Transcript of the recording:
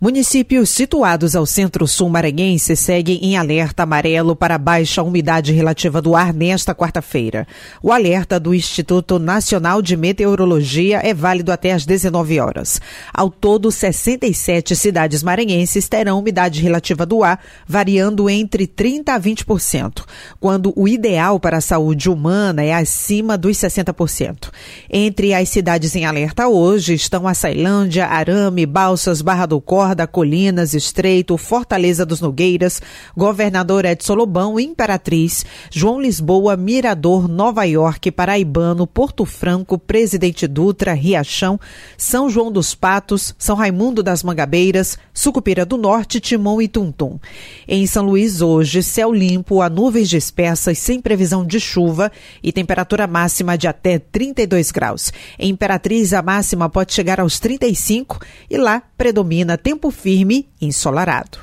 Municípios situados ao centro-sul maranhense seguem em alerta amarelo para baixa umidade relativa do ar nesta quarta-feira. O alerta do Instituto Nacional de Meteorologia é válido até às 19 horas. Ao todo, 67 cidades maranhenses terão umidade relativa do ar variando entre 30% a 20%, quando o ideal para a saúde humana é acima dos 60%. Entre as cidades em alerta hoje estão Açailândia, Arame, Balsas, Barra do Corda, Colinas, Estreito, Fortaleza dos Nogueiras, Governador Edson Lobão, Imperatriz, João Lisboa, Mirador, Nova York, Paraibano, Porto Franco, Presidente Dutra, Riachão, São João dos Patos, São Raimundo das Mangabeiras, Sucupira do Norte, Timon e Tuntum. Em São Luís hoje, céu limpo, há nuvens dispersas sem previsão de chuva e temperatura máxima de até 32 graus. Em Imperatriz, a máxima pode chegar aos 35 e lá predomina tempo firme e ensolarado.